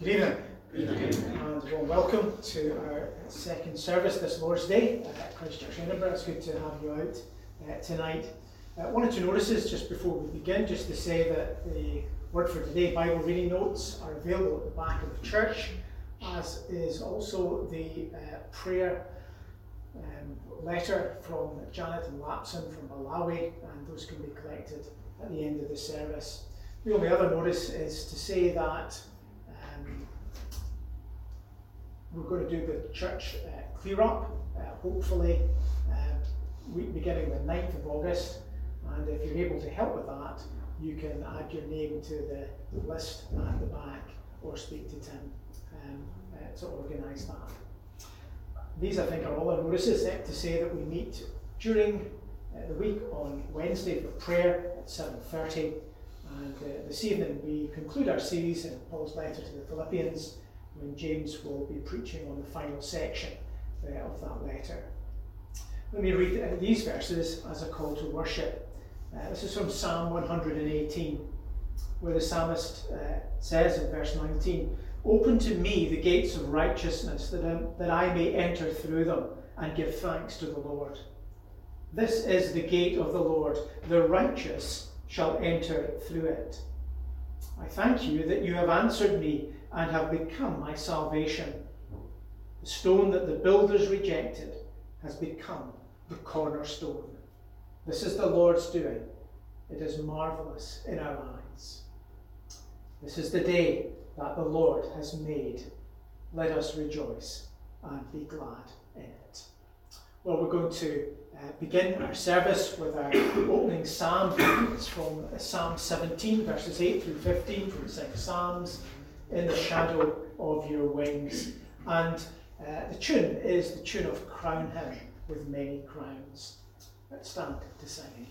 Good evening. And well, welcome to our second service this Lord's Day at Christ Church Edinburgh. It's good to have you out tonight. One or two notices just before we begin, just to say that the Word for Today Bible reading notes are available at the back of the church, as is also the prayer letter from Janet and Lapson from Malawi, and those can be collected at the end of the service. The only other notice is to say that we're going to do the church clear up, hopefully beginning the 9th of August, and if you're able to help with that, you can add your name to the list at the back or speak to Tim to organise that. These, I think, are all our notices, except to say that we meet during the week on Wednesday for prayer at 7:30, and this evening we conclude our series in Paul's letter to the Philippians, when James will be preaching on the final section of that letter. Let me read these verses as a call to worship. This is from Psalm 118, where the psalmist says in verse 19, "Open to me the gates of righteousness, that I may enter through them and give thanks to the Lord. This is the gate of the Lord, the righteous shall enter through it. I thank you that you have answered me and have become my salvation. The stone that the builders rejected has become the cornerstone. This is the Lord's doing. It is marvellous in our eyes. This is the day that the Lord has made. Let us rejoice and be glad in it." Well, we're going to begin our service with our opening psalm. It's from Psalm 17, verses 8 through 15, from 6 Psalms, "In the Shadow of Your Wings." And the tune is the tune of "Crown Him with Many Crowns." Let's stand to sing.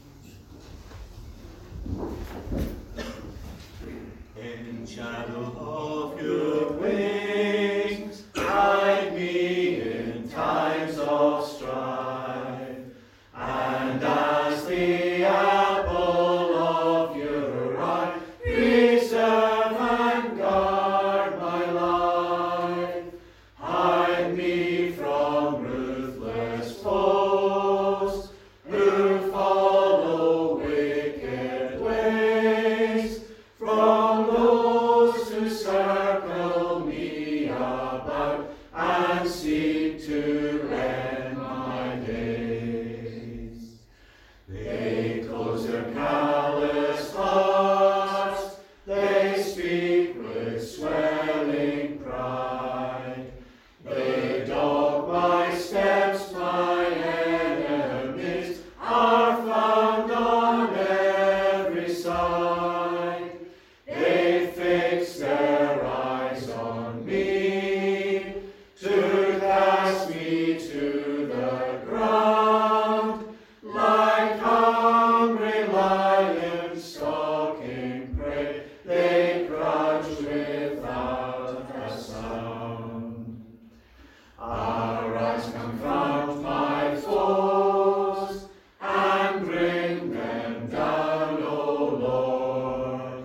In shadow of your wings, hide me in times of strife, and as the apple of your eye, preserve and guard my life. Hide me from ruthless foes who follow wicked ways, from those who circle me about and seek to rend my days. They close their callous hearts, they speak with swelling pride. They dog my steps, my enemies are found on every side. They fix their eyes on me, to cast me to the ground, like hungry lions stalking prey. They crouch without a sound. Arise, confront my foes, and bring them down, O Lord.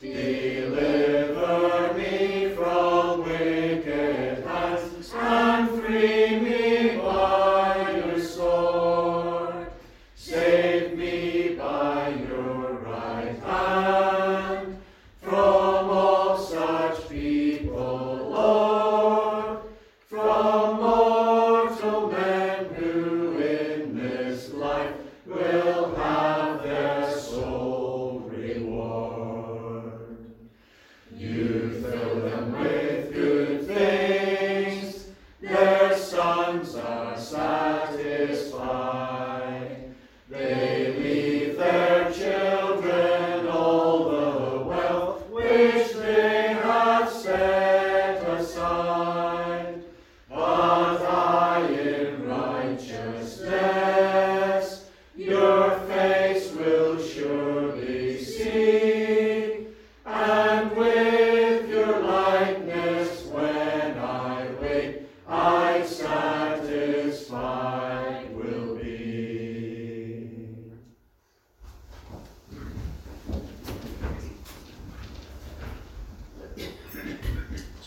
Deliver me from wicked hands, and free me by your sword. Save me by your right hand, from all such people, Lord, from mortal men who in this life will have their sole reward. You fill them with good things, their sons are satisfied. They leave their children all the wealth which they have set aside. But I in righteousness your face will surely see, and with your light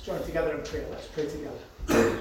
join together in prayer. Let's pray together.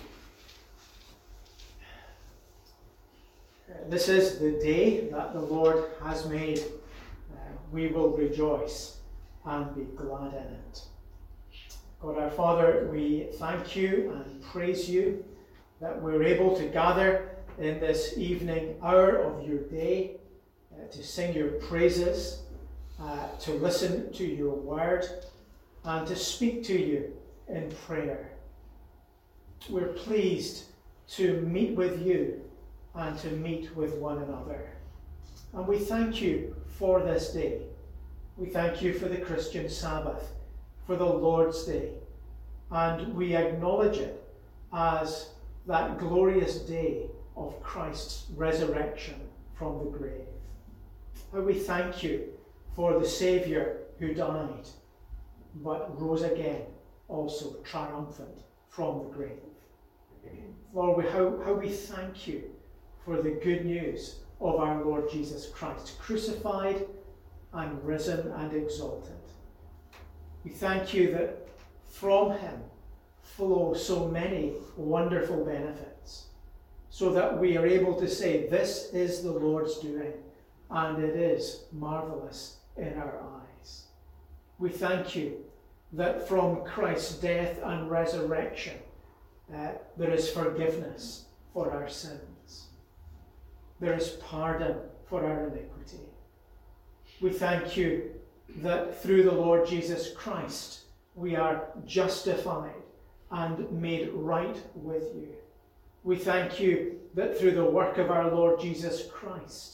This is the day that the Lord has made. We will rejoice and be glad in it. God our Father, we thank you and praise you that we're able to gather in this evening hour of your day to sing your praises, to listen to your word, and to speak to you in prayer. We're pleased to meet with you and to meet with one another. And we thank you for this day. We thank you for the Christian Sabbath, for the Lord's Day, and we acknowledge it as that glorious day of Christ's resurrection from the grave. And we thank you for the Saviour who died, but rose again, also triumphant from the grave. Lord, how we thank you for the good news of our Lord Jesus Christ, crucified and risen and exalted. We thank you that from him flow so many wonderful benefits, so that we are able to say, this is the Lord's doing, and it is marvellous in our eyes. We thank you that from Christ's death and resurrection, there is forgiveness for our sins. There is pardon for our iniquity. We thank you that through the Lord Jesus Christ, we are justified and made right with you. We thank you that through the work of our Lord Jesus Christ,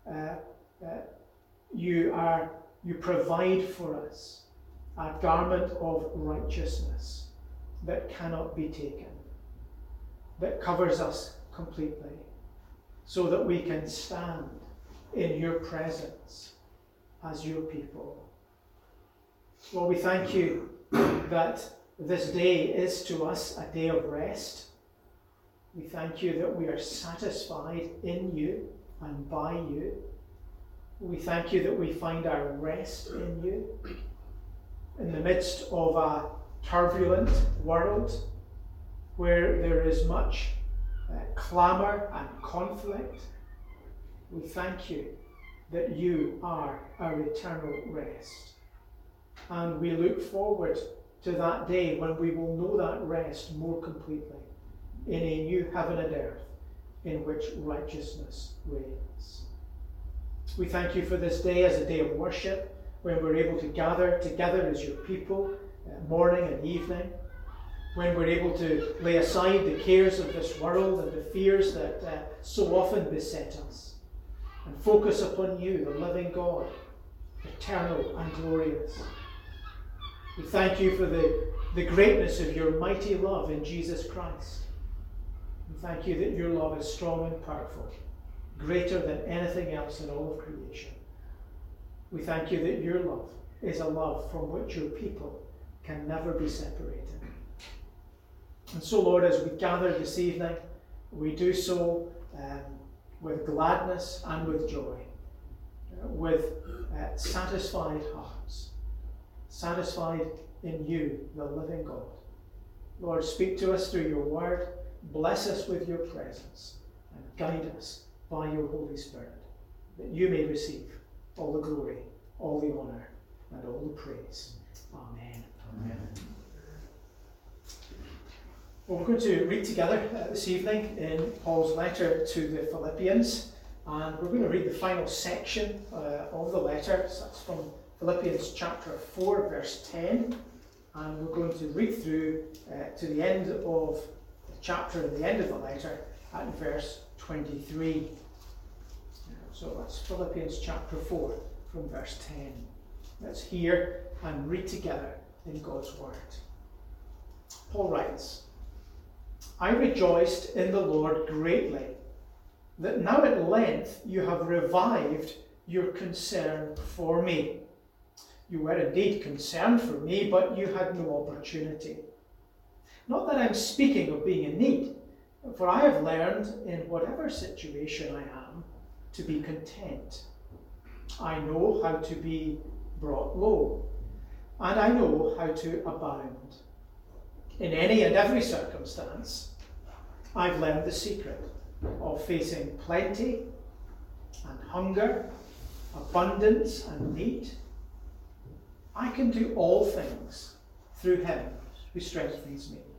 you provide for us a garment of righteousness that cannot be taken, that covers us completely, so that we can stand in your presence as your people. Lord, we thank you that this day is to us a day of rest. We thank you that we are satisfied in you and by you. We thank you that we find our rest in you. In the midst of a turbulent world where there is much clamour and conflict, we thank you that you are our eternal rest. And we look forward to that day when we will know that rest more completely in a new heaven and earth in which righteousness reigns. We thank you for this day as a day of worship, when we're able to gather together as your people, morning and evening, when we're able to lay aside the cares of this world and the fears that so often beset us, and focus upon you, the living God, eternal and glorious. We thank you for the greatness of your mighty love in Jesus Christ. We thank you that your love is strong and powerful, greater than anything else in all of creation. We thank you that your love is a love from which your people can never be separated. And so, Lord, as we gather this evening, we do so with gladness and with joy, with satisfied hearts, satisfied in you, the living God. Lord, speak to us through your word, bless us with your presence, and guide us by your Holy Spirit, that you may receive all the glory, all the honour, and all the praise. Amen. Amen. Well, we're going to read together this evening in Paul's letter to the Philippians, and we're going to read the final section of the letter. So that's from Philippians chapter 4, verse 10, and we're going to read through to the end of the chapter and the end of the letter at verse 23. So that's Philippians chapter 4 from verse 10. Let's hear and read together in God's word. Paul writes, I rejoiced in the Lord greatly, that now at length you have revived your concern for me. You were indeed concerned for me, but you had no opportunity. Not that I'm speaking of being in need, for I have learned in whatever situation I am to be content. I know how to be brought low, and I know how to abound. In any and every circumstance, I've learned the secret of facing plenty and hunger, abundance and need. I can do all things through him who strengthens me.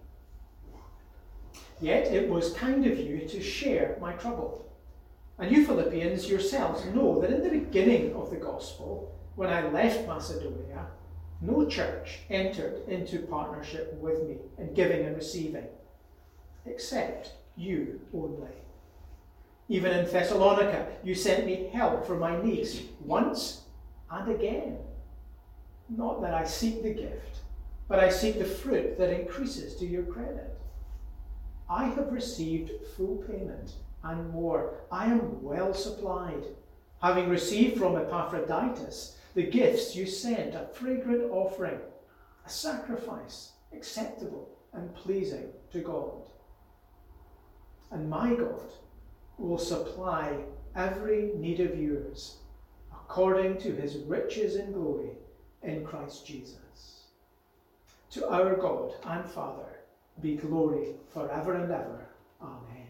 Yet it was kind of you to share my trouble. And you Philippians yourselves know that in the beginning of the gospel, when I left Macedonia, no church entered into partnership with me in giving and receiving, except you only. Even in Thessalonica, you sent me help for my needs once and again. Not that I seek the gift, but I seek the fruit that increases to your credit. I have received full payment and more. I am well supplied, having received from Epaphroditus the gifts you sent, a fragrant offering, a sacrifice acceptable and pleasing to God. And my God will supply every need of yours according to his riches in glory in Christ Jesus. To our God and Father be glory forever and ever. Amen.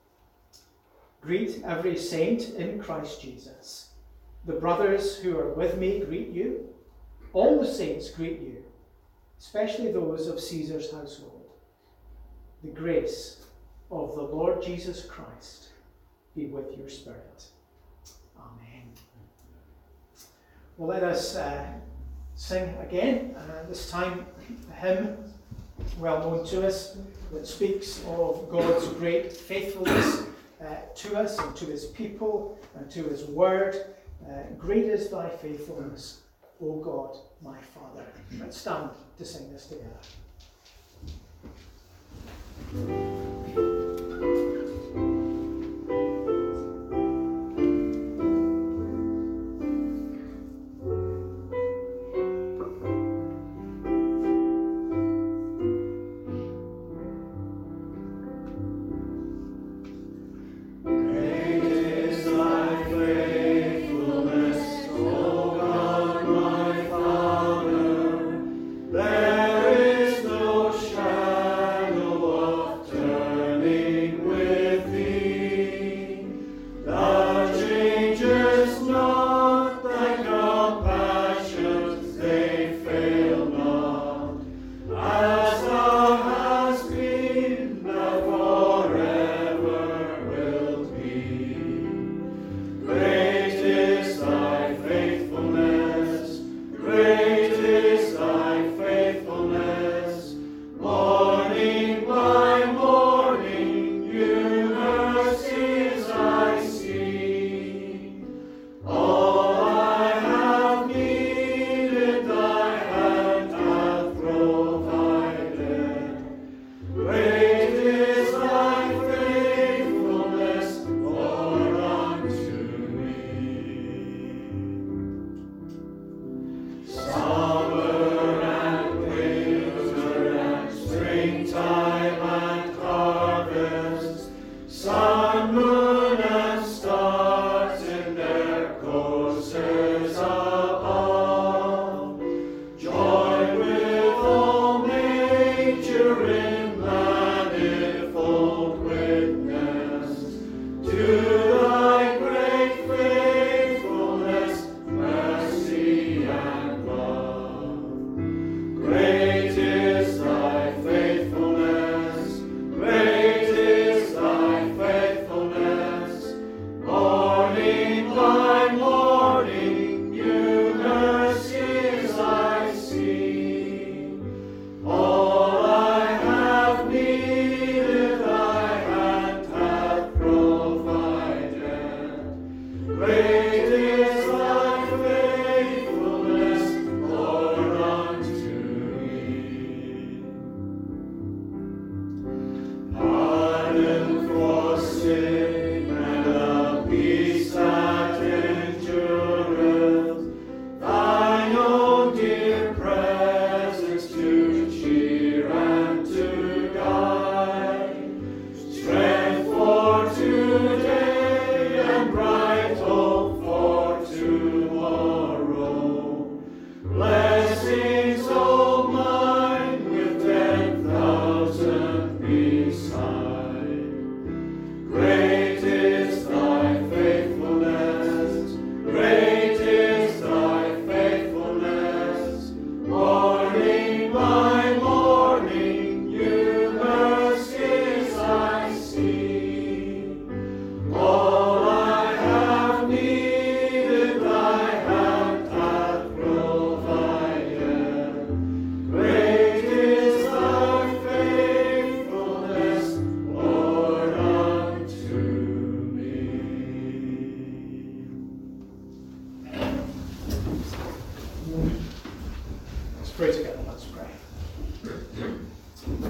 Greet every saint in Christ Jesus. The brothers who are with me greet you. All the saints greet you, especially those of Caesar's household. The grace of the Lord Jesus Christ be with your spirit. Amen. Well, let us sing again, this time a hymn well known to us that speaks of God's great faithfulness to us and to his people and to his word. Great is thy faithfulness, O God, my Father. Let's stand to sing this together. There is no shadow of turning.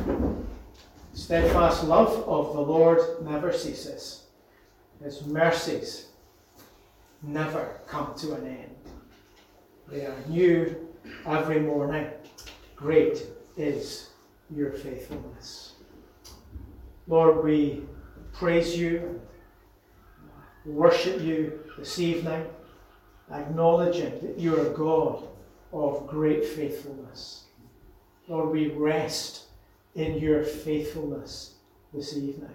Steadfast love of the Lord never ceases. His mercies never come to an end. They are new every morning. Great is your faithfulness. Lord, we praise you, worship you this evening, acknowledging that you are a God of great faithfulness. Lord, we rest in your faithfulness this evening.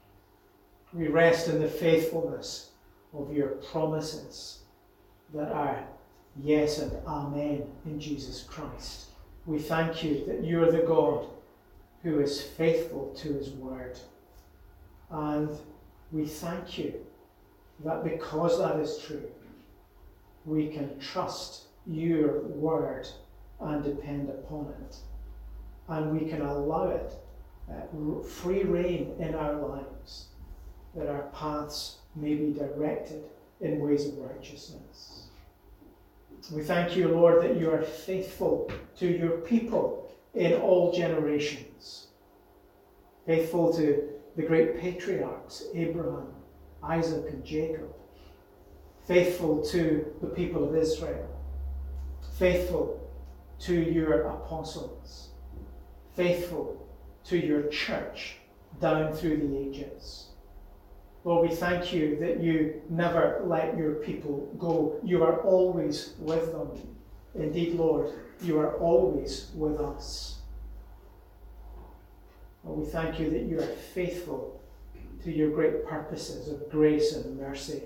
We rest in the faithfulness of your promises that are yes and amen in Jesus Christ. We thank you that you are the God who is faithful to his word. And we thank you that because that is true, we can trust your word and depend upon it. And we can allow it free rein in our lives, that our paths may be directed in ways of righteousness. We thank you, Lord, that you are faithful to your people in all generations. Faithful to the great patriarchs, Abraham, Isaac, and Jacob. Faithful to the people of Israel. Faithful to your apostles. Faithful to your church down through the ages. Lord, we thank you that you never let your people go. You are always with them. Indeed, Lord, you are always with us. Lord, we thank you that you are faithful to your great purposes of grace and mercy.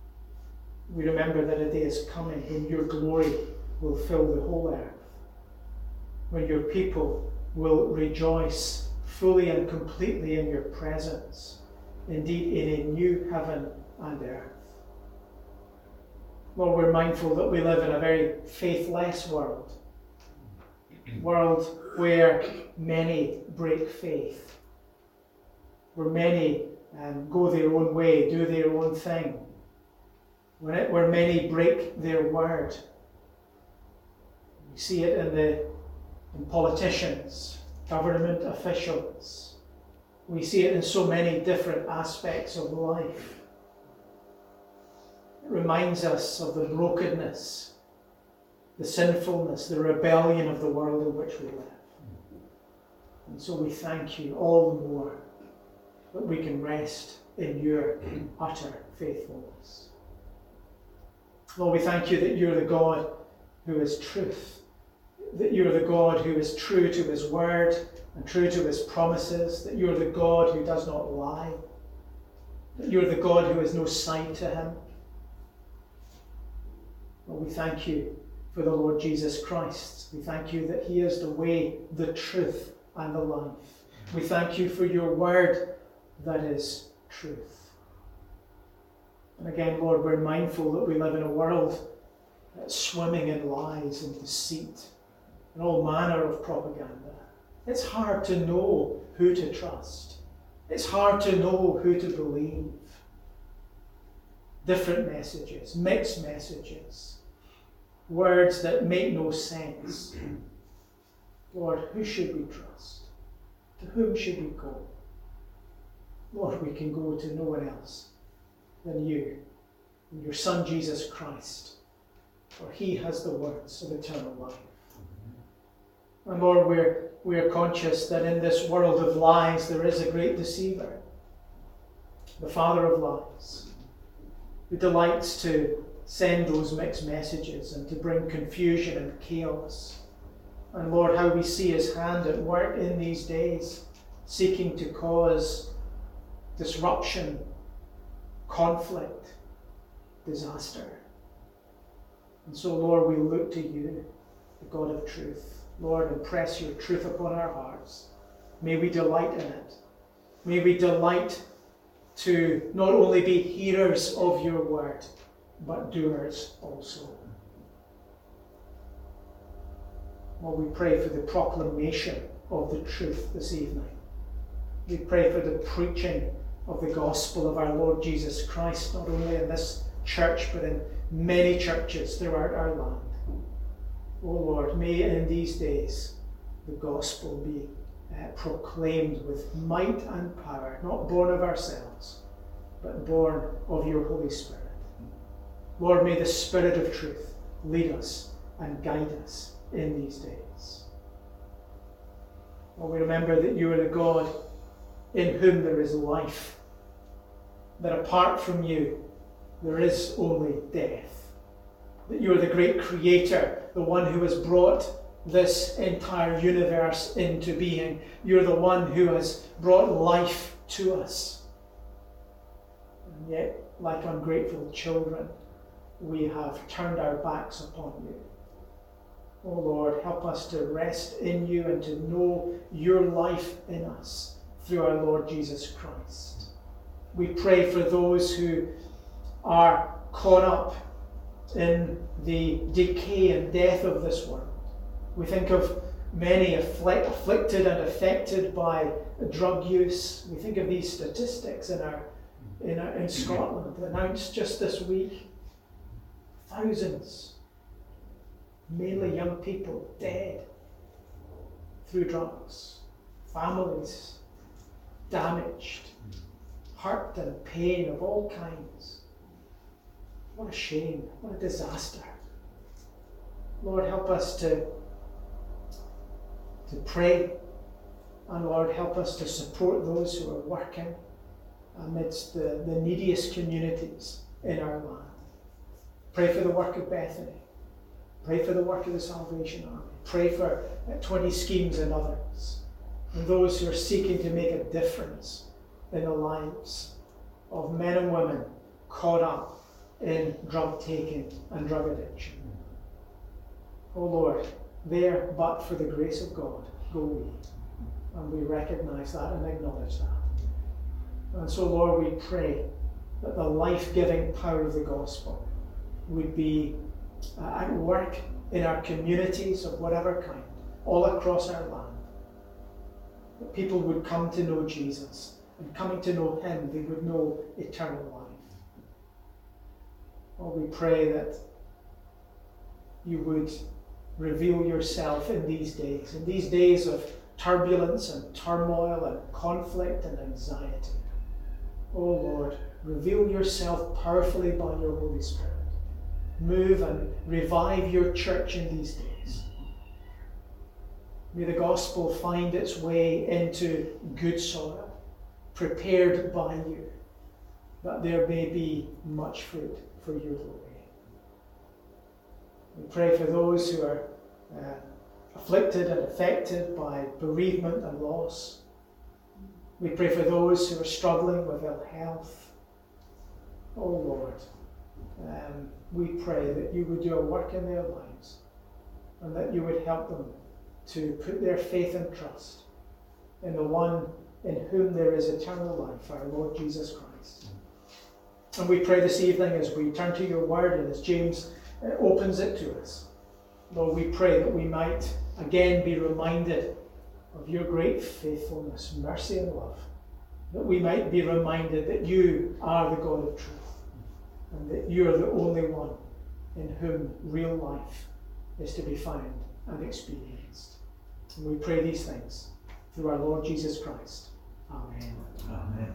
We remember that a day is coming when your glory will fill the whole earth, when your people will rejoice fully and completely in your presence. Indeed, in a new heaven and earth. Lord, we're mindful that we live in a very faithless world where many break faith, where many go their own way, do their own thing, where many break their word. We see it in politicians, government officials. We see it in so many different aspects of life. It reminds us of the brokenness, the sinfulness, the rebellion of the world in which we live. And so we thank you all the more that we can rest in your utter faithfulness. Lord, we thank you that you're the God who is truth, that you're the God who is true to his word and true to his promises, that you're the God who does not lie, that you're the God who has no side to him. Lord, we thank you for the Lord Jesus Christ. We thank you that he is the way, the truth, and the life. We thank you for your word that is truth. And again, Lord, we're mindful that we live in a world that's swimming in lies and deceit and all manner of propaganda. It's hard to know who to trust. It's hard to know who to believe. Different messages, mixed messages, words that make no sense. Lord, who should we trust? To whom should we go? Lord, we can go to no one else than you and your Son Jesus Christ, for he has the words of eternal life. And Lord, we're conscious that in this world of lies there is a great deceiver, the father of lies, who delights to send those mixed messages and to bring confusion and chaos. And Lord, how we see his hand at work in these days, seeking to cause disruption, conflict, disaster. And so, Lord, we look to you, the God of truth. Lord, impress your truth upon our hearts. May we delight in it. May we delight to not only be hearers of your word, but doers also. Lord, we pray for the proclamation of the truth this evening. We pray for the preaching of the gospel of our Lord Jesus Christ, not only in this church, but in many churches throughout our land. Oh Lord, may in these days the gospel be proclaimed with might and power, not born of ourselves, but born of your Holy Spirit. Lord, may the Spirit of truth lead us and guide us in these days. Lord, we remember that you are the God in whom there is life, that apart from you there is only death, that you are the great creator, the one who has brought this entire universe into being. You're the one who has brought life to us. And yet, like ungrateful children, we have turned our backs upon you. Oh Lord, help us to rest in you and to know your life in us through our Lord Jesus Christ. We pray for those who are caught up in the decay and death of this world. We think of many afflicted and affected by drug use. We think of these statistics in Scotland announced just this week. Thousands, mainly young people, dead through drugs. Families damaged, hurt and pain of all kinds. What a shame, what a disaster. Lord, help us to pray, and Lord, help us to support those who are working amidst the neediest communities in our land. Pray for the work of Bethany. Pray for the work of the Salvation Army. Pray for 20 Schemes and others, and those who are seeking to make a difference in the lives of men and women caught up in drug taking and drug addiction. Oh Lord, there but for the grace of God go we, and we recognize that and acknowledge that. And so Lord, we pray that the life-giving power of the gospel would be at work in our communities of whatever kind, all across our land. That people would come to know Jesus, and coming to know him, they would know eternal life. Lord, we pray that you would reveal yourself in these days of turbulence and turmoil and conflict and anxiety. Oh Lord, reveal yourself powerfully by your Holy Spirit. Move and revive your church in these days. May the gospel find its way into good soil, prepared by you, that there may be much fruit for your glory. We pray for those who are afflicted and affected by bereavement and loss. We pray for those who are struggling with ill health. Oh Lord, we pray that you would do a work in their lives, and that you would help them to put their faith and trust in the one in whom there is eternal life, our Lord Jesus Christ. And we pray this evening as we turn to your word and as James opens it to us, Lord, we pray that we might again be reminded of your great faithfulness, mercy and love, that we might be reminded that you are the God of truth, and that you are the only one in whom real life is to be found and experienced. And we pray these things through our Lord Jesus Christ. Amen. Amen.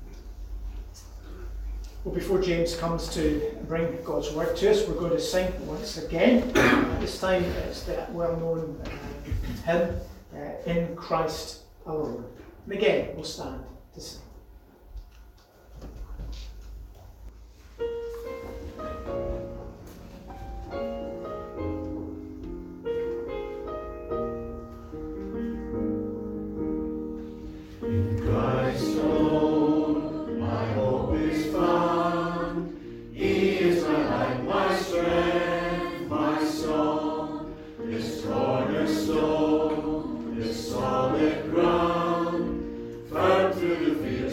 Well, before James comes to bring God's word to us, we're going to sing once again. This time it's the well-known hymn, In Christ Alone. And again, we'll stand to sing. Solid ground, firm through the field.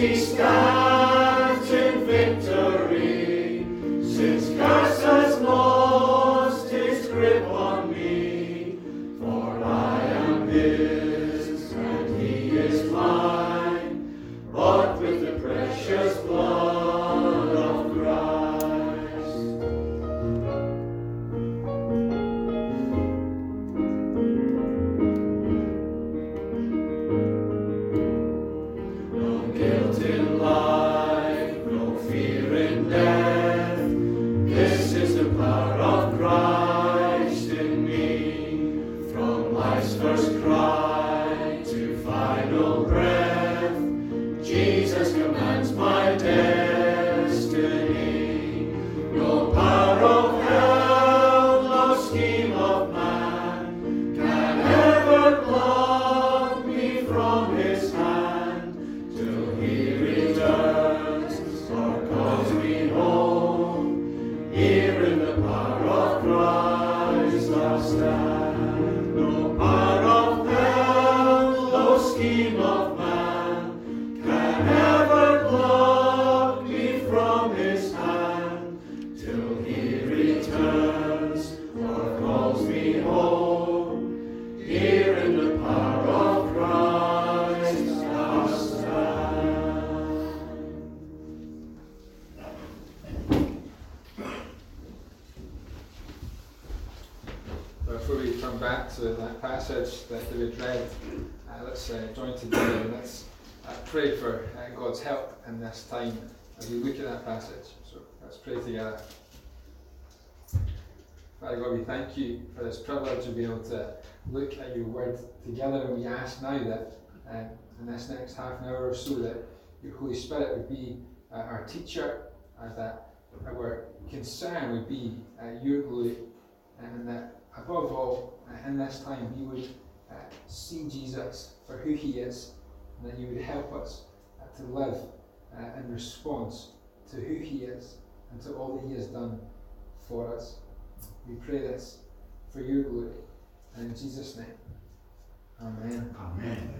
He stands in victory, since curse has lost his grip on me. For I am his, and he is mine, bought with the precious blood of Christ. No guilt in life, no fear in death. This is the power of Christ in me. From life's first cry to final breath, Jesus commands my destiny. No power of hell, no scheme of man can ever pluck me from his hand till he returns or calls me home. Here in the power of Christ I stand. No power of hell, no scheme of man can ever pluck me from his hand till he returns or calls me home. Here in the power of Christ I stand. Before we come back to that passage that we read, let's join together and let's pray for God's help in this time as we look at that passage. So let's pray together. Father God, we thank you for this privilege of being able to look at your word together, and we ask now that in this next half an hour or so that your Holy Spirit would be our teacher, that our concern would be your glory, and that above all in this time we would see Jesus for who he is, and that you would help us to live in response to who he is and to all that he has done for us. We pray this for your glory, and in Jesus' name, amen. Amen.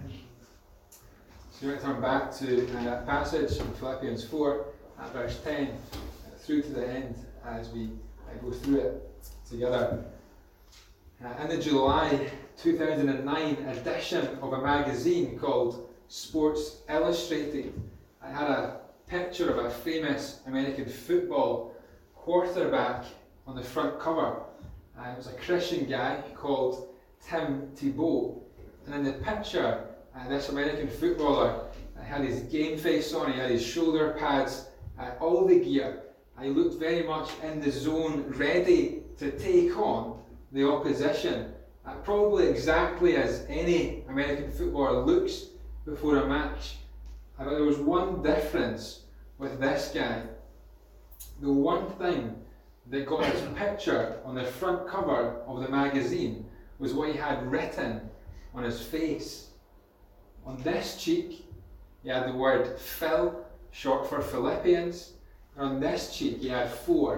So you want to turn back to that passage in Philippians 4, at verse 10, through to the end as we go through it together. In the July 2009 edition of a magazine called Sports Illustrated, I had a picture of a famous American football quarterback on the front cover. It was a Christian guy called Tim Tebow, and in the picture this American footballer had his game face on, he had his shoulder pads, all the gear. He looked very much in the zone, ready to take on the opposition, probably exactly as any American footballer looks before a match. But there was one difference with this guy. The one thing that got his picture on the front cover of the magazine was what he had written on his face. On this cheek, he had the word Phil, short for Philippians, and on this cheek he had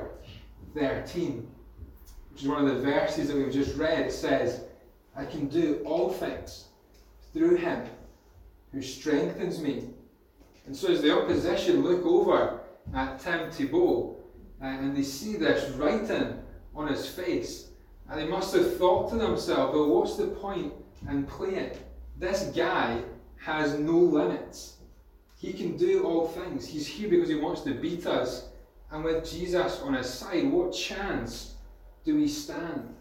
4:13. Which is one of the verses that we've just read. It says, I can do all things through him who strengthens me. And so as the opposition look over at Tim Tebow and they see this writing on his face, and they must have thought to themselves, well, what's the point in playing? This guy has no limits. He can do all things. He's here because he wants to beat us. And with Jesus on his side, what chance do we stand?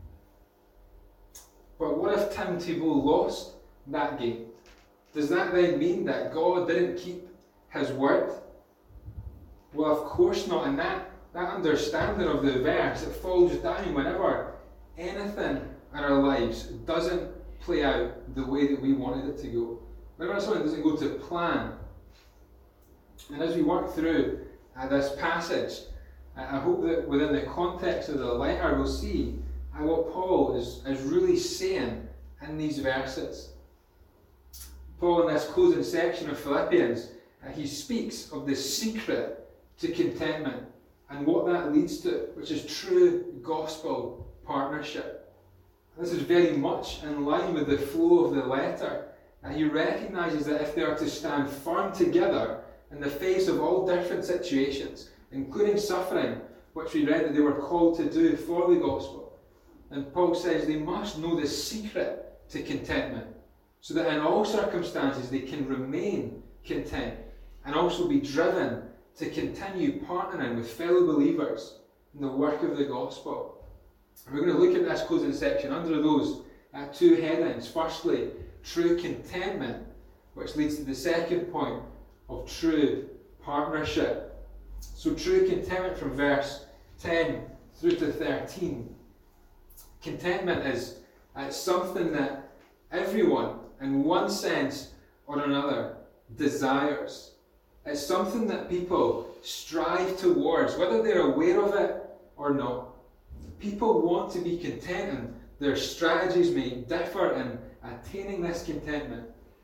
But what if Tim Tebow lost that game? Does that then mean that God didn't keep his word? Well, of course not. And that understanding of the verse, it falls down whenever anything in our lives doesn't play out the way that we wanted it to go. Whenever something doesn't go to plan. And as we work through this passage, I hope that within the context of the letter we'll see what Paul is really saying in these verses. Paul, in this closing section of Philippians, he speaks of the secret to contentment and what that leads to, which is true gospel partnership. This is very much in line with the flow of the letter. And he recognises that if they are to stand firm together in the face of all different situations, including suffering, which we read that they were called to do for the gospel, and Paul says they must know the secret to contentment, so that in all circumstances they can remain content and also be driven to continue partnering with fellow believers in the work of the gospel. And we're going to look at this closing section under those two headings. Firstly, true contentment, which leads to the second point of true partnership. So true contentment from verse 10 through to 13. Contentment is something that everyone, in one sense or another, desires. It's something that people strive towards, whether they're aware of it or not. People want to be content, and their strategies may differ in attaining this contentment.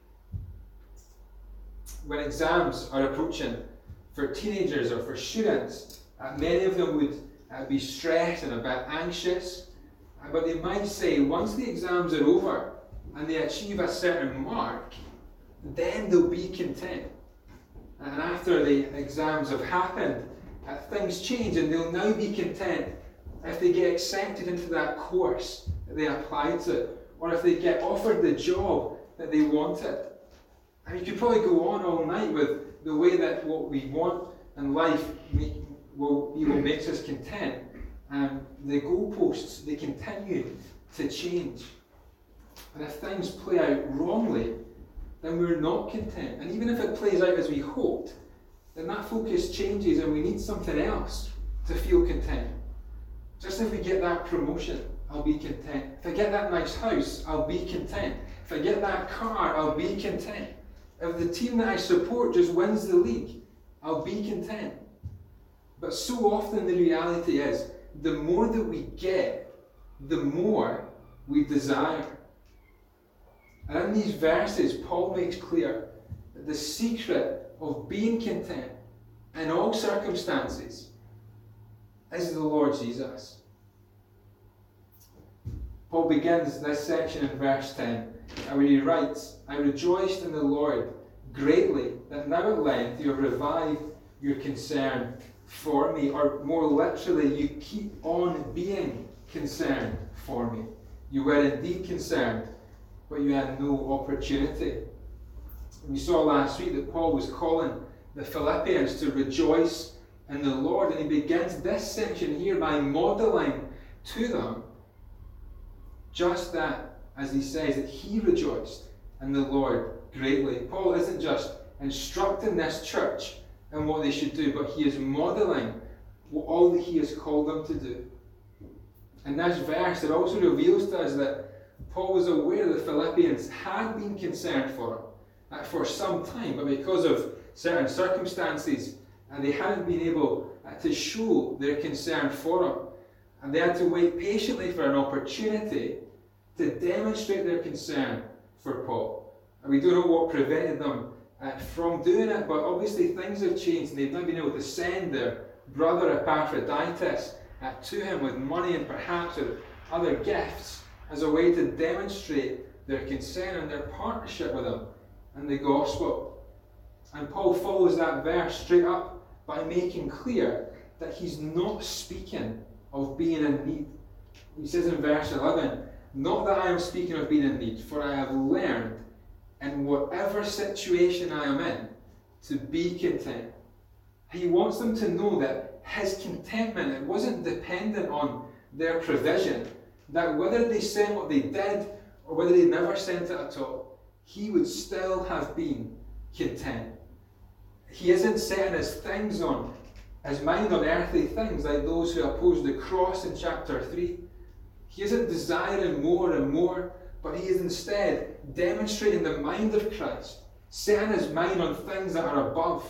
When exams are approaching for teenagers or for students, many of them would be stressed and a bit anxious, but they might say once the exams are over and they achieve a certain mark, then they'll be content. And after the exams have happened, things change, and they'll now be content if they get accepted into that course that they applied to, or if they get offered the job that they wanted. And you could probably go on all night with the way that what we want in life will make us content. And the goalposts, they continue to change. And if things play out wrongly, then we're not content. And even if it plays out as we hoped, then that focus changes and we need something else to feel content. Just if we get that promotion, I'll be content. If I get that nice house, I'll be content. If I get that car, I'll be content. If the team that I support just wins the league, I'll be content. But so often the reality is, the more that we get, the more we desire. And in these verses, Paul makes clear that the secret of being content in all circumstances is the Lord Jesus. Paul begins this section in verse 10, where he writes, "I rejoiced in the Lord greatly that now at length you have revived your concern for me," or more literally, you keep on being concerned for me. You were indeed concerned, but you had no opportunity. We saw last week that Paul was calling the Philippians to rejoice in the Lord, and he begins this section here by modelling to them just that, as he says, that he rejoiced in the Lord greatly. Paul isn't just instructing this church in what they should do, but he is modelling all that he has called them to do. In this verse, it also reveals to us that Paul was aware the Philippians had been concerned for him for some time, but because of certain circumstances, they hadn't been able to show their concern for him. And they had to wait patiently for an opportunity to demonstrate their concern for Paul. And we don't know what prevented them from doing it, but obviously things have changed, and they've now been able to send their brother Epaphroditus to him with money and perhaps with other gifts as a way to demonstrate their concern and their partnership with him in the gospel. And Paul follows that verse straight up by making clear that he's not speaking of being in need. He says in verse 11, "Not that I am speaking of being in need, for I have learned in whatever situation I am in to be content." He wants them to know that his contentment, it wasn't dependent on their provision, that whether they sent what they did or whether they never sent it at all, he would still have been content. He isn't setting his mind on earthly things like those who opposed the cross in chapter 3. He isn't desiring more and more, but he is instead demonstrating the mind of Christ, setting his mind on things that are above.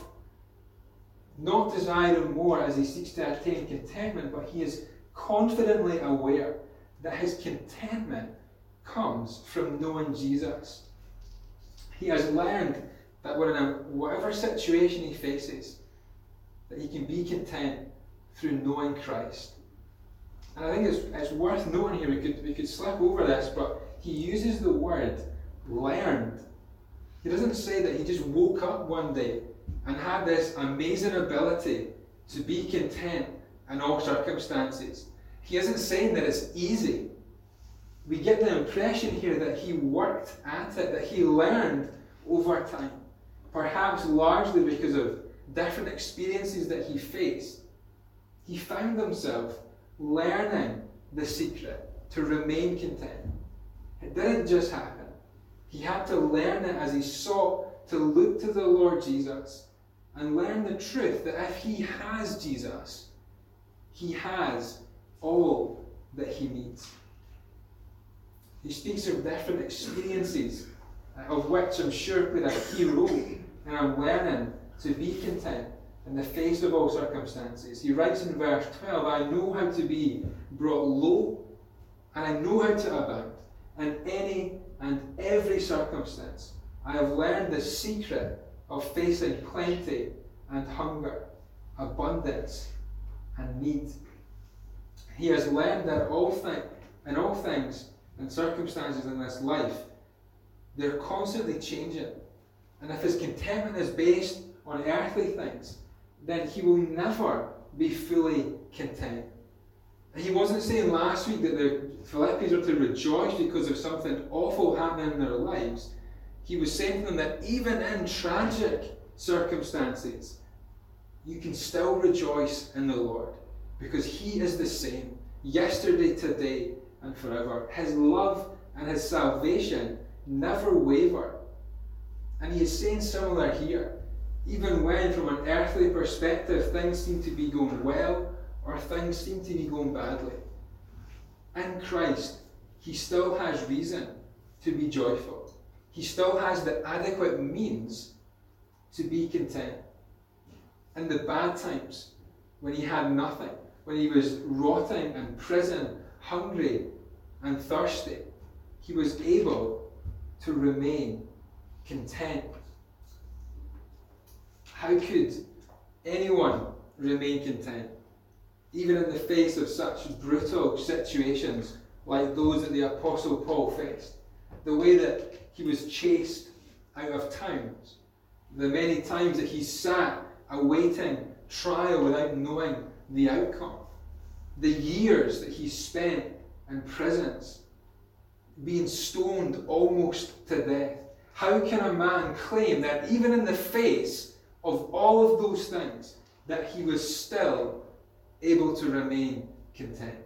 Not desiring more as he seeks to attain contentment, but he is confidently aware that his contentment comes from knowing Jesus. He has learned that whatever situation he faces, that he can be content through knowing Christ. And I think it's worth noting here, we could slip over this, but he uses the word learned He doesn't say that he just woke up one day and had this amazing ability to be content in all circumstances. He isn't saying that it's easy. We get the impression here that he worked at it, that he learned over time, perhaps largely because of different experiences that he faced. He found himself learning the secret to remain content. It didn't just happen. He had to learn it as he sought to look to the Lord Jesus and learn the truth that if he has Jesus, he has all that he needs. He speaks of different experiences, of which I'm sure played a key role in our learning to be content in the face of all circumstances. He writes in verse 12, I know how to be brought low, and I know how to abound in any and every circumstance. I have learned the secret of facing plenty and hunger, abundance and need. He has learned that in all things and circumstances in this life, they're constantly changing. And if his contentment is based on earthly things, then he will never be fully content. He wasn't saying last week that the Philippians are to rejoice because of something awful happening in their lives. He was saying to them that even in tragic circumstances, you can still rejoice in the Lord, because he is the same yesterday, today, and forever. His love and his salvation never waver. And he is saying similar here. Even when, from an earthly perspective, things seem to be going well or things seem to be going badly, in Christ, he still has reason to be joyful. He still has the adequate means to be content. In the bad times, when he had nothing, when he was rotting in prison, hungry and thirsty, he was able to remain content. How could anyone remain content, even in the face of such brutal situations like those that the Apostle Paul faced? The way that he was chased out of towns, the many times that he sat awaiting trial without knowing the outcome, the years that he spent in prisons, being stoned almost to death. How can a man claim that even in the face of all of those things, that he was still able to remain content?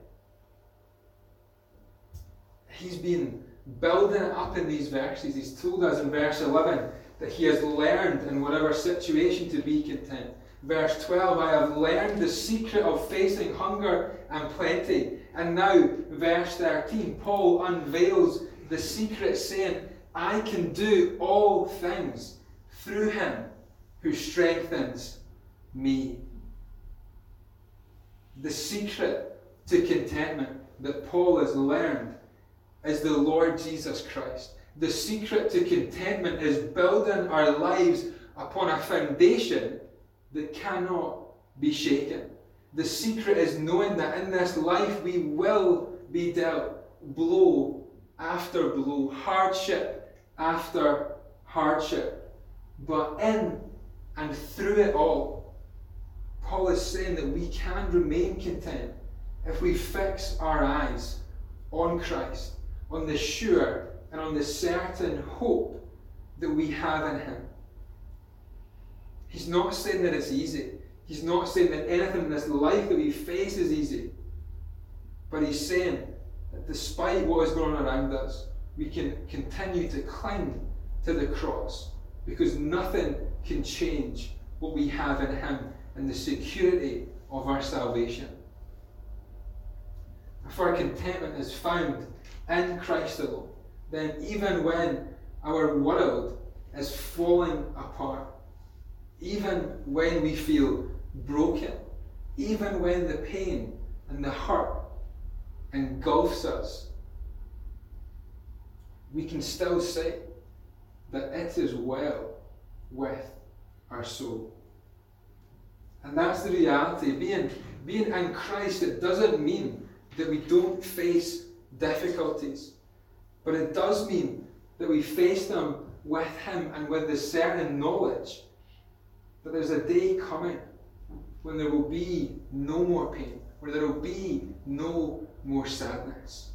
He's been building it up in these verses. He's told us in verse 11 that he has learned in whatever situation to be content. Verse 12, I have learned the secret of facing hunger and plenty. And now, verse 13, Paul unveils the secret, saying, I can do all things through him who strengthens me. The secret to contentment that Paul has learned is the Lord Jesus Christ. The secret to contentment is building our lives upon a foundation that cannot be shaken. The secret is knowing that in this life we will be dealt blow after blow, hardship after hardship. But in and through it all, Paul is saying that we can remain content if we fix our eyes on Christ, on the sure and on the certain hope that we have in him. He's not saying that it's easy. He's not saying that anything in this life that we face is easy. But he's saying that despite what is going on around us, we can continue to cling to the cross, because nothing can change what we have in him and the security of our salvation. If our contentment is found in Christ alone, then even when our world is falling apart, even when we feel broken, even when the pain and the hurt engulfs us, we can still say that it is well with our soul. And that's the reality. Being in Christ, it doesn't mean that we don't face difficulties, but it does mean that we face them with him and with the certain knowledge that there's a day coming when there will be no more pain, where there will be no more sadness.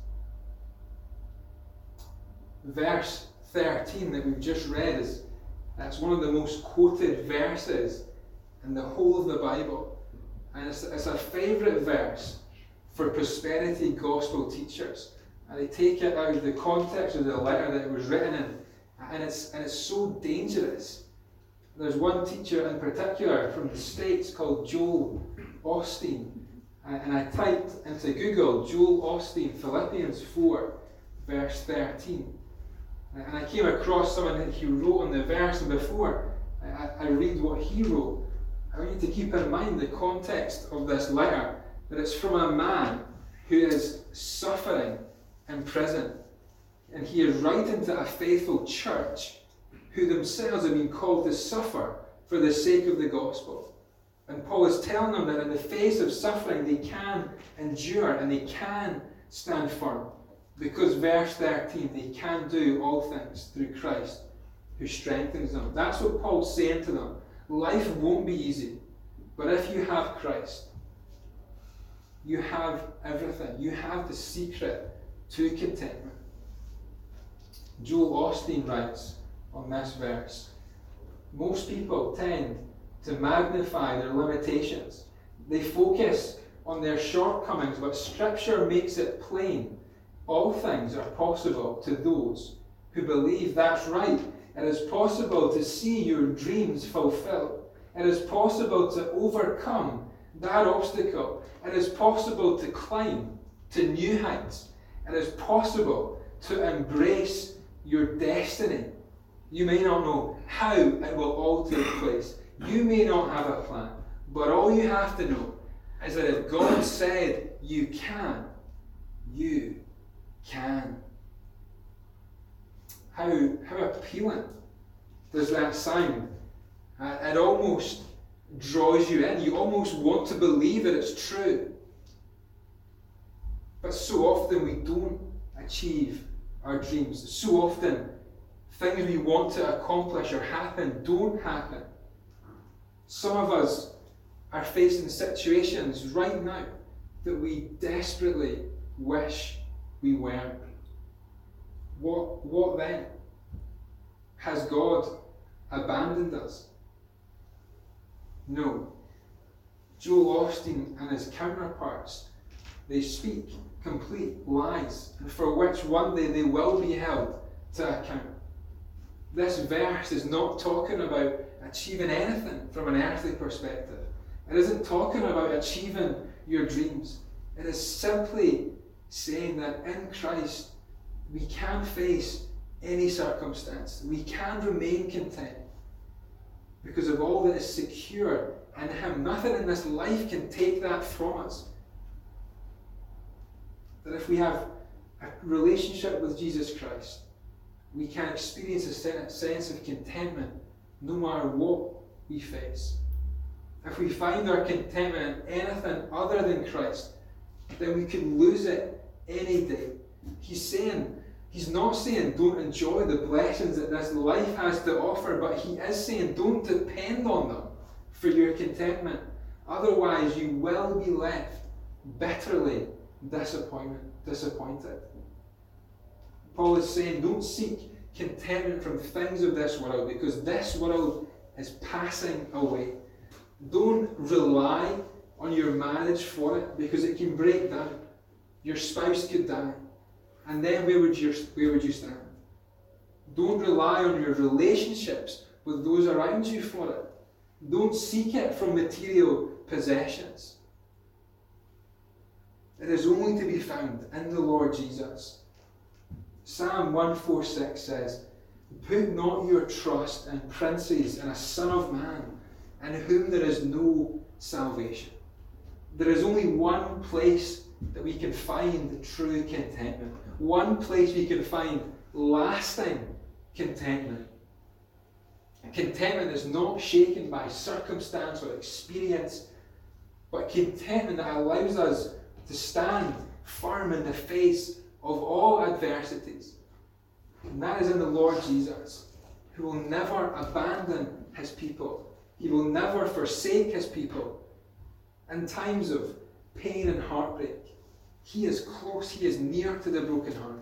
Verse 13 that we've just read that's one of the most quoted verses in the whole of the Bible. And it's a favourite verse for prosperity gospel teachers. And they take it out of the context of the letter that it was written in. And it's so dangerous. There's one teacher in particular from the States called Joel Osteen. And I typed into Google, Joel Osteen, Philippians 4, verse 13. And I came across someone that he wrote on the verse, and before I read what he wrote, I want you to keep in mind the context of this letter, that it's from a man who is suffering in prison. And he is writing to a faithful church who themselves have been called to suffer for the sake of the gospel. And Paul is telling them that in the face of suffering they can endure and they can stand firm. Because verse 13, they can do all things through Christ who strengthens them. That's what Paul's saying to them. Life won't be easy, but if you have Christ, you have everything. You have the secret to contentment. Joel Osteen writes on this verse, most people tend to magnify their limitations. They focus on their shortcomings, but Scripture makes it plain. All things are possible to those who believe. That's right. It is possible to see your dreams fulfilled. It is possible to overcome that obstacle. It is possible to climb to new heights. It is possible to embrace your destiny. You may not know how it will all take place. You may not have a plan. But all you have to know is that if God said you can, you can. How appealing does that sound? It almost draws you in. You almost want to believe that it's true. But so often we don't achieve our dreams. So often things we want to accomplish or happen don't happen. Some of us are facing situations right now that we desperately wish we weren't. What then? Has God abandoned us? No. Joel Osteen and his counterparts, they speak complete lies, and for which one day they will be held to account. This verse is not talking about achieving anything from an earthly perspective. It isn't talking about achieving your dreams. It is simply saying that in Christ we can face any circumstance. We can remain content because of all that is secure in Him. Nothing in this life can take that from us. That if we have a relationship with Jesus Christ, we can experience a sense of contentment no matter what we face. If we find our contentment in anything other than Christ, then we could lose it any day. He's not saying don't enjoy the blessings that this life has to offer, but he is saying don't depend on them for your contentment. Otherwise you will be left bitterly disappointed. Paul is saying don't seek contentment from things of this world, because this world is passing away. Don't rely on your marriage for it, because it can break down. Your spouse could die. And then where would you stand? Don't rely on your relationships with those around you for it. Don't seek it from material possessions. It is only to be found in the Lord Jesus. Psalm 146 says, "Put not your trust in princes and a son of man, in whom there is no salvation." There is only one place that we can find true contentment. One place we can find lasting contentment. Contentment is not shaken by circumstance or experience, but contentment that allows us to stand firm in the face of all adversities. And that is in the Lord Jesus. who will never abandon his people. He will never forsake his people. In times of pain and heartbreak, he is close, he is near to the brokenhearted.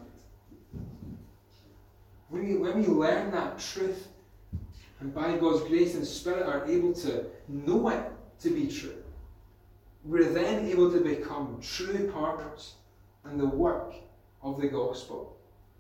When we learn that truth, and by God's grace and Spirit are able to know it to be true, we're then able to become true partners in the work of the gospel.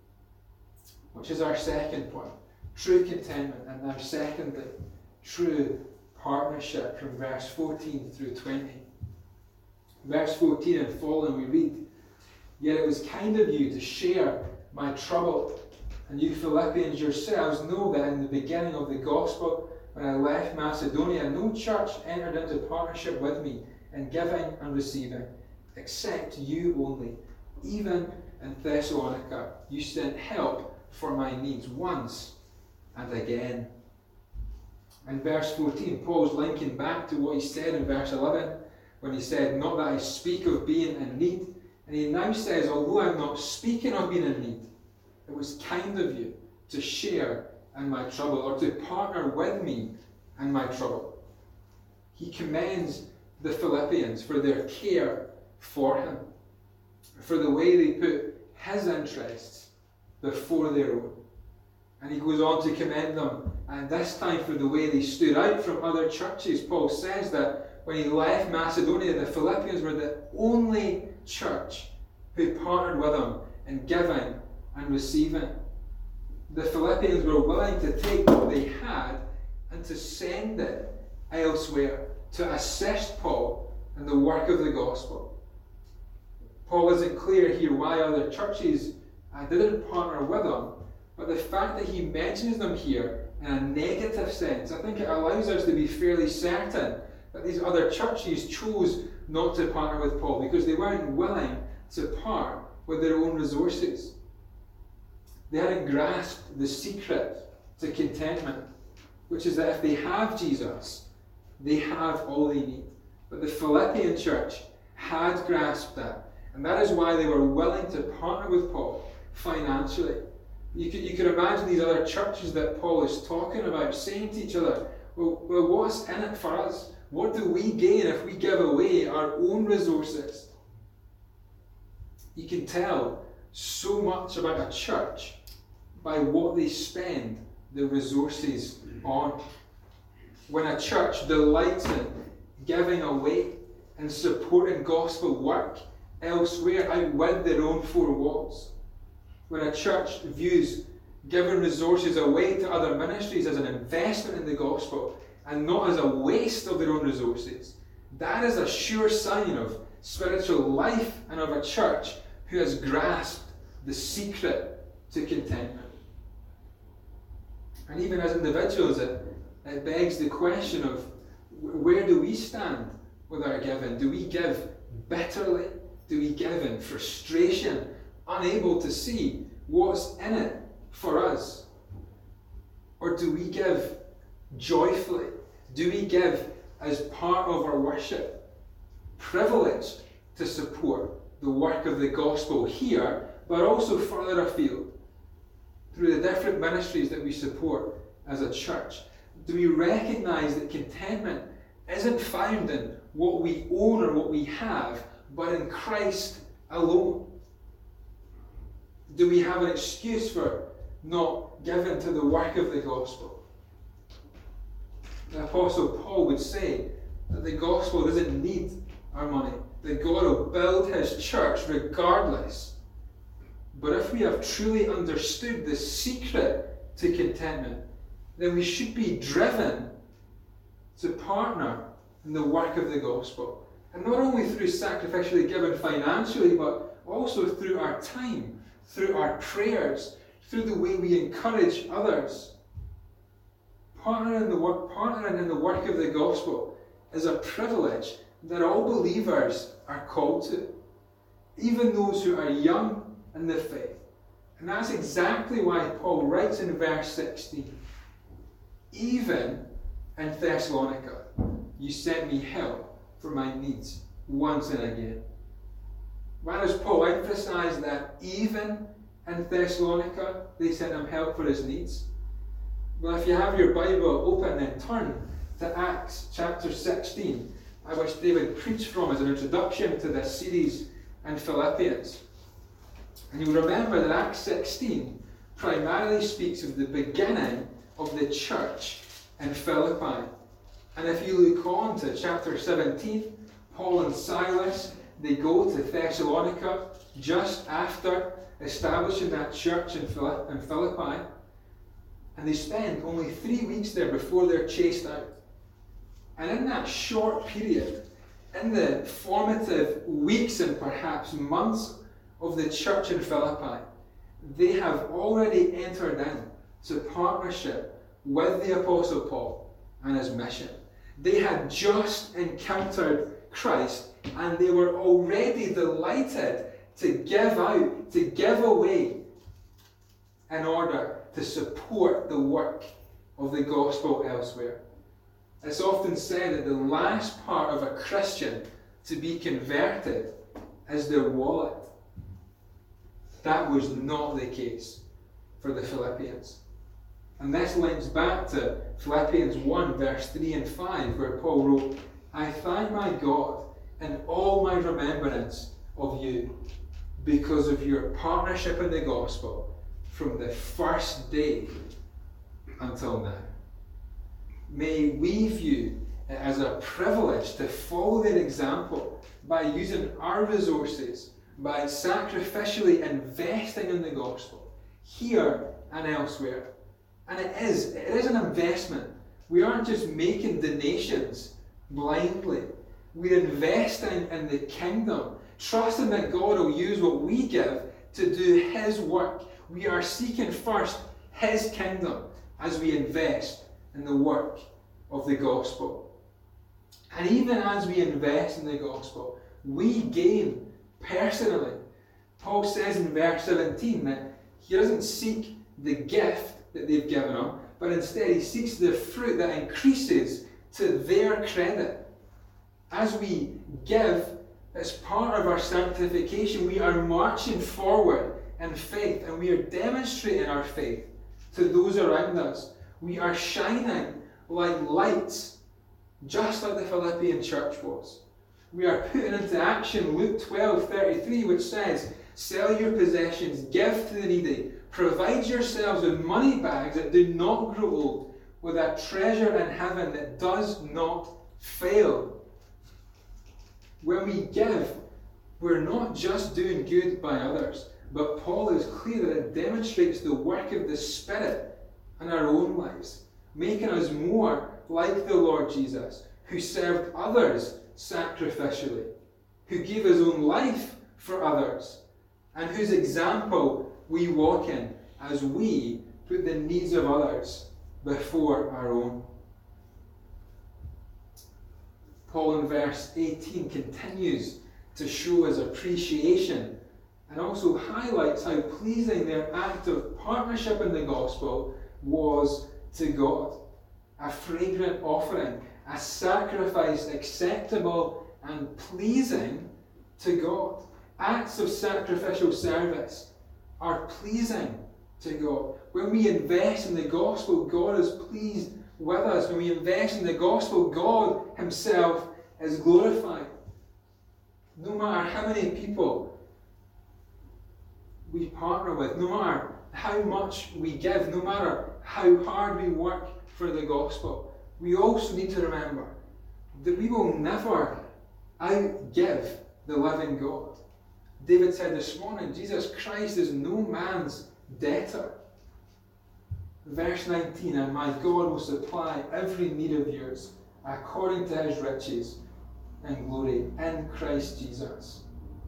Which is our second point. True contentment. And now secondly, true partnership from verse 14 through 20. Verse 14 and following we read, "Yet it was kind of you to share my trouble. And you Philippians yourselves know that in the beginning of the gospel, when I left Macedonia, no church entered into partnership with me in giving and receiving, except you only. Even in Thessalonica, you sent help for my needs once and again." In verse 14, Paul's linking back to what he said in verse 11, when he said, "Not that I speak of being in need." And he now says, although I'm not speaking of being in need, it was kind of you to share in my trouble, or to partner with me in my trouble. He commends the Philippians for their care for him, for the way they put his interests before their own. And he goes on to commend them, and this time for the way they stood out from other churches. Paul says that when he left Macedonia, the Philippians were the only church who partnered with him in giving and receiving. The Philippians were willing to take what they had and to send it elsewhere to assist Paul in the work of the gospel. Paul isn't clear here why other churches didn't partner with him, but the fact that he mentions them here in a negative sense, I think it allows us to be fairly certain that these other churches chose not to partner with Paul because they weren't willing to part with their own resources. They hadn't grasped the secret to contentment, which is that if they have Jesus, they have all they need. But the Philippian church had grasped that, and that is why they were willing to partner with Paul financially. You could imagine these other churches that Paul is talking about saying to each other, well, what's in it for us? What do we gain if we give away our own resources? You can tell so much about a church by what they spend the resources on. When a church delights in giving away and supporting gospel work elsewhere outwith their own four walls, when a church views giving resources away to other ministries as an investment in the gospel and not as a waste of their own resources, that is a sure sign of spiritual life and of a church who has grasped the secret to contentment. And even as individuals, it begs the question of where do we stand with our giving? Do we give bitterly? Do we give in frustration, unable to see what's in it for us? Or do we give joyfully? Do we give as part of our worship, privileged to support the work of the gospel here, but also further afield, through the different ministries that we support as a church? Do we recognize that contentment isn't found in what we own or what we have, but in Christ alone? Do we have an excuse for not giving to the work of the gospel? The Apostle Paul would say that the gospel doesn't need our money, that God will build his church regardless. But if we have truly understood the secret to contentment, then we should be driven to partner in the work of the gospel. And not only through sacrificially giving financially, but also through our time, through our prayers, through the way we encourage others. Partnering in the work of the gospel is a privilege that all believers are called to, even those who are young in the faith. And that's exactly why Paul writes in verse 16, "Even in Thessalonica, you sent me help for my needs once and again." Why does Paul emphasize that even in Thessalonica they sent him help for his needs? Well, if you have your Bible open, then turn to Acts chapter 16, which David preached from as an introduction to this series in Philippians. And you'll remember that Acts 16 primarily speaks of the beginning of the church in Philippi. And if you look on to chapter 17, Paul and Silas, they go to Thessalonica just after establishing that church in Philippi. And they spend only 3 weeks there before they're chased out. And in that short period, in the formative weeks and perhaps months of the church in Philippi, they have already entered into partnership with the Apostle Paul and his mission. They had just encountered Christ, and they were already delighted to give out, to give away, in order to support the work of the gospel elsewhere. It's often said that the last part of a Christian to be converted is their wallet. That was not the case for the Philippians. And this links back to Philippians 1, verse 3 and 5, where Paul wrote, "I thank my God in all my remembrance of you, because of your partnership in the gospel from the first day until now." May we view it as a privilege to follow their example by using our resources, by sacrificially investing in the gospel, here and elsewhere. And it is an investment. We aren't just making donations blindly. We're investing in the kingdom, trusting that God will use what we give to do His work. We are seeking first His kingdom as we invest in the work of the gospel. And even as we invest in the gospel, we gain personally. Paul says in verse 17 that he doesn't seek the gift that they've given him, but instead he seeks the fruit that increases to their credit. As we give, as part of our sanctification, we are marching forward in faith, and we are demonstrating our faith to those around us. We are shining like lights, just like the Philippian church was. We are putting into action Luke 12:33, which says, "Sell your possessions, give to the needy, provide yourselves with money bags that do not grow old, with a treasure in heaven that does not fail." When we give, we're not just doing good by others, but Paul is clear that it demonstrates the work of the Spirit in our own lives, making us more like the Lord Jesus, who served others sacrificially, who gave his own life for others, and whose example we walk in as we put the needs of others before our own. Paul in verse 18 continues to show his appreciation and also highlights how pleasing their act of partnership in the gospel was to God. A fragrant offering, a sacrifice acceptable and pleasing to God. Acts of sacrificial service are pleasing to God. When we invest in the gospel, God is pleased with us. When we invest in the gospel, God Himself is glorified. No matter how many people we partner with, no matter how much we give, no matter how hard we work for the gospel, we also need to remember that we will never outgive the living God. David said this morning, Jesus Christ is no man's debtor. Verse 19, "And my God will supply every need of yours according to His riches and glory in Christ Jesus."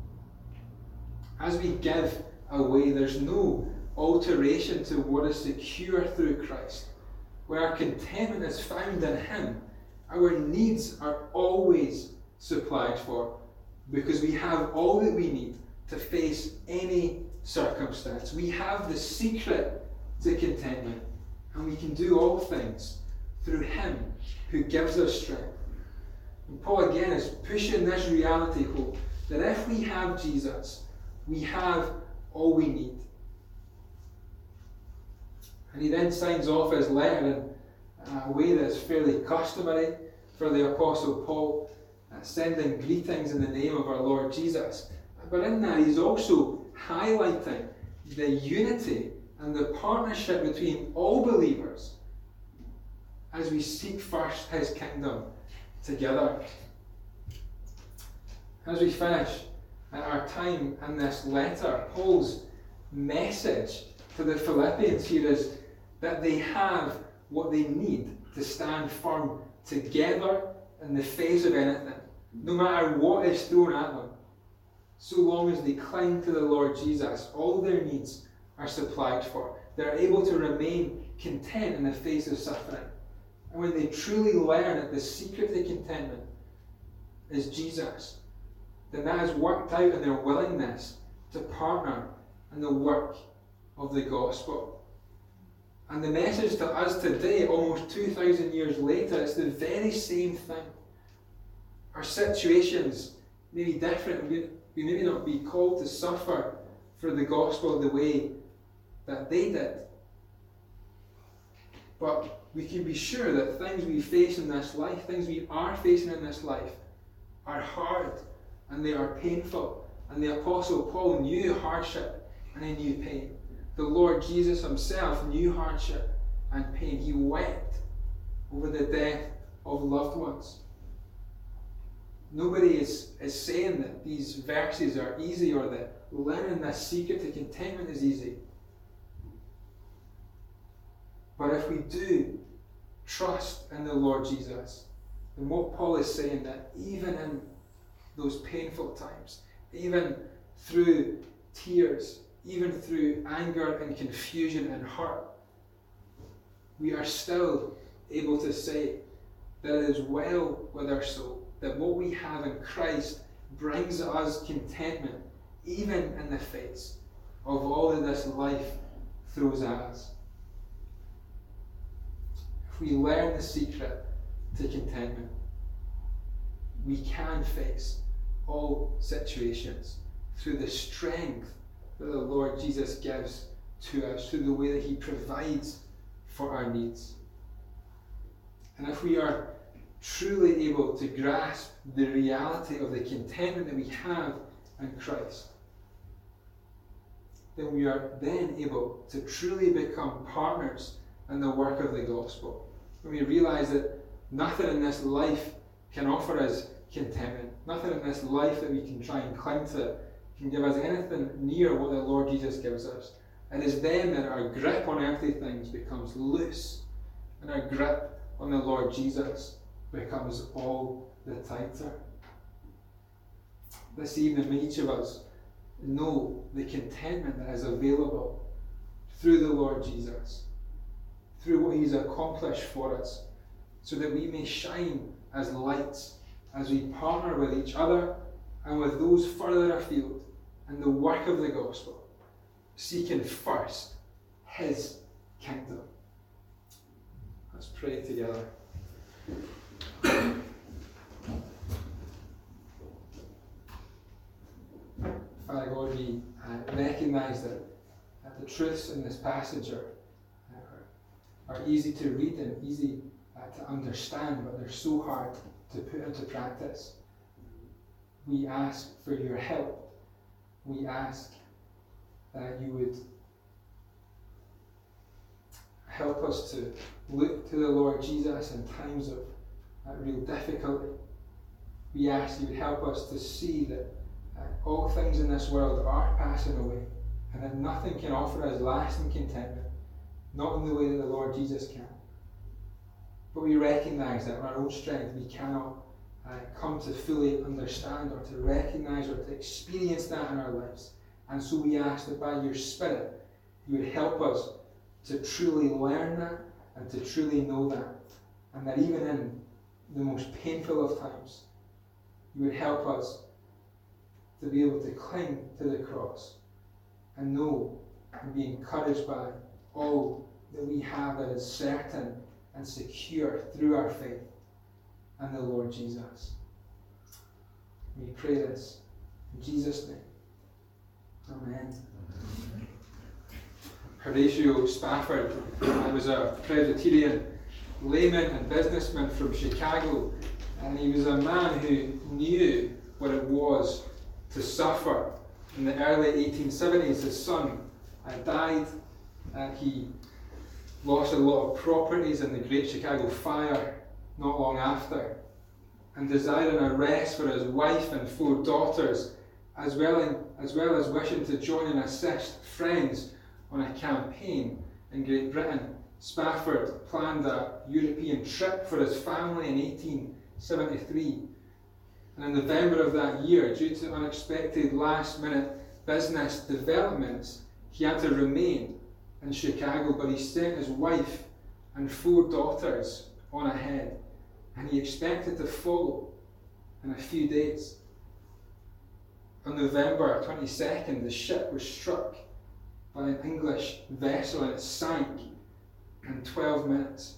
As we give away, there's no alteration to what is secure through Christ. Where our contentment is found in Him, our needs are always supplied for, because we have all that we need to face any circumstance. We have the secret to contentment, and we can do all things through Him who gives us strength. And Paul again is pushing this reality home, that if we have Jesus, we have all we need. And he then signs off his letter in a way that's fairly customary for the Apostle Paul, sending greetings in the name of our Lord Jesus. But in that, he's also highlighting the unity and the partnership between all believers as we seek first his kingdom together. As we finish our time in this letter, Paul's message to the Philippians here is that they have what they need to stand firm together in the face of anything, no matter what is thrown at them. So long as they cling to the Lord Jesus, all their needs are supplied for. They're able to remain content in the face of suffering. And when they truly learn that the secret to contentment is Jesus, then that is worked out in their willingness to partner in the work of the gospel. And the message to us today, almost 2,000 years later, it's the very same thing. Our situations may be different. We may not be called to suffer for the gospel the way that they did. But we can be sure that things we face in this life, things we are facing in this life, are hard and they are painful. And the Apostle Paul knew hardship and he knew pain. The Lord Jesus himself knew hardship and pain. He wept over the death of loved ones. Nobody is saying that these verses are easy or that learning this secret to contentment is easy. But if we do trust in the Lord Jesus, then what Paul is saying, that even in those painful times, even through tears, even through anger and confusion and hurt, we are still able to say that it is well with our soul, that what we have in Christ brings us contentment, even in the face of all that this life throws at us. If we learn the secret to contentment, we can face all situations through the strength that the Lord Jesus gives to us, through the way that he provides for our needs. And if we are truly able to grasp the reality of the contentment that we have in Christ, then we are then able to truly become partners in the work of the gospel. When we realize that nothing in this life can offer us contentment, nothing in this life that we can try and cling to can give us anything near what the Lord Jesus gives us. It is then that our grip on earthly things becomes loose and our grip on the Lord Jesus becomes all the tighter. This evening, may each of us know the contentment that is available through the Lord Jesus, through what he's accomplished for us, so that we may shine as lights as we partner with each other and with those further afield in the work of the gospel, seeking first his kingdom. Let's pray together. Father God, we recognize that the truths in this passage are easy to read and easy to understand, but they're so hard to put into practice. We ask for your help. We ask that you would help us to look to the Lord Jesus in times of real difficulty. We ask you would help us to see that all things in this world are passing away and that nothing can offer us lasting contentment, not in the way that the Lord Jesus can. But we recognize that in our own strength we cannot come to fully understand or to recognize or to experience that in our lives. And so we ask that by your Spirit you would help us to truly learn that and to truly know that. And that even in the most painful of times, you would help us to be able to cling to the cross and know and be encouraged by all that we have that is certain and secure through our faith in the Lord Jesus. We pray this in Jesus' name. Amen. Horatio Spafford was a Presbyterian layman and businessman from Chicago, and he was a man who knew what it was to suffer. In the early 1870s, his son died. He lost a lot of properties in the Great Chicago Fire not long after, and desiring a rest for his wife and 4 daughters, as well as wishing to join and assist friends on a campaign in Great Britain. Spafford planned a European trip for his family in 1873. And in November of that year, due to unexpected last-minute business developments, he had to remain in Chicago, but he sent his wife and 4 daughters on ahead, and he expected to follow in a few days. On November 22nd, the ship was struck by an English vessel and it sank in 12 minutes.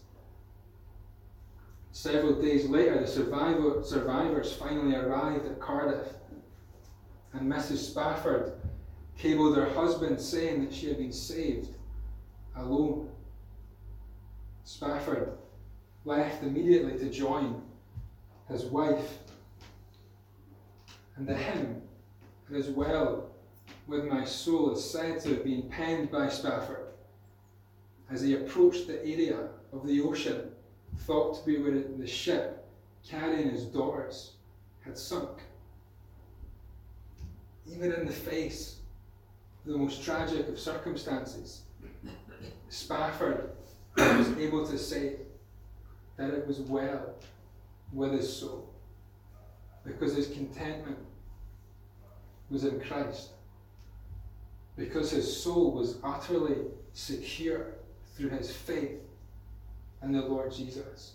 Several days later, the survivors finally arrived at Cardiff, and Mrs. Spafford cabled her husband saying that she had been saved alone. Spafford left immediately to join his wife, and the hymn, "It is well with my soul," is said to have been penned by Spafford as he approached the area of the ocean thought to be where the ship carrying his daughters had sunk. Even in the face of the most tragic of circumstances, Spafford was able to say that it was well with his soul, because his contentment was in Christ, because his soul was utterly secure through his faith in the Lord Jesus.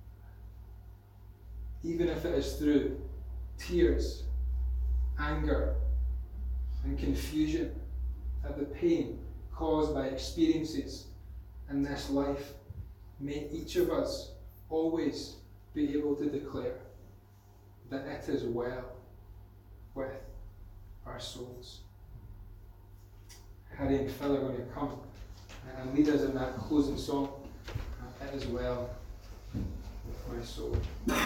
Even if it is through tears, anger, and confusion at the pain caused by experiences in this life, may each of us always be able to declare that it is well with our souls. Harry and Phil are going to come and lead us in that closing song, "It is well with my soul."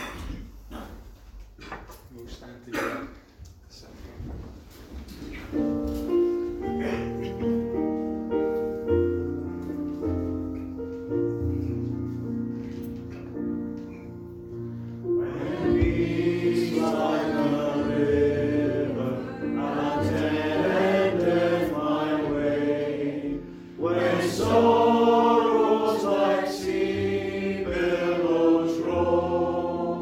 We'll stand together. Sorrows like sea billows roll.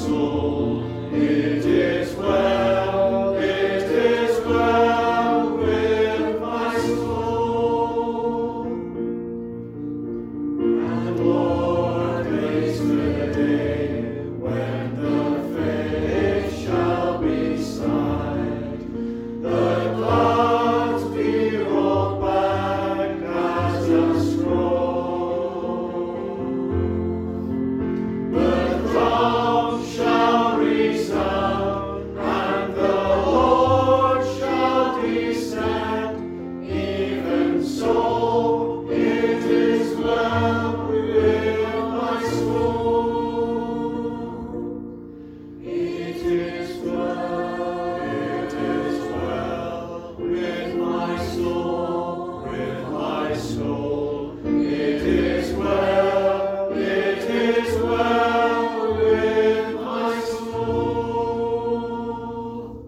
soul, it is well, it is well with my soul. And Lord, haste the day when the faith shall be sight, the clouds be rolled back as a scroll. The drums shall resound, and the Lord shall descend. Even so, it is well with my soul. It is well with my soul, with my soul. It is well with my soul.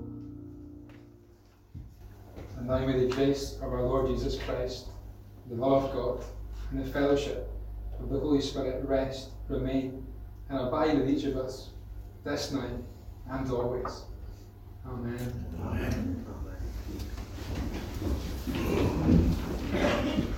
And now may the grace of our Lord Jesus Christ, the love of God, and the fellowship of the Holy Spirit rest, remain, and abide with each of us, this night and always. Amen. Amen.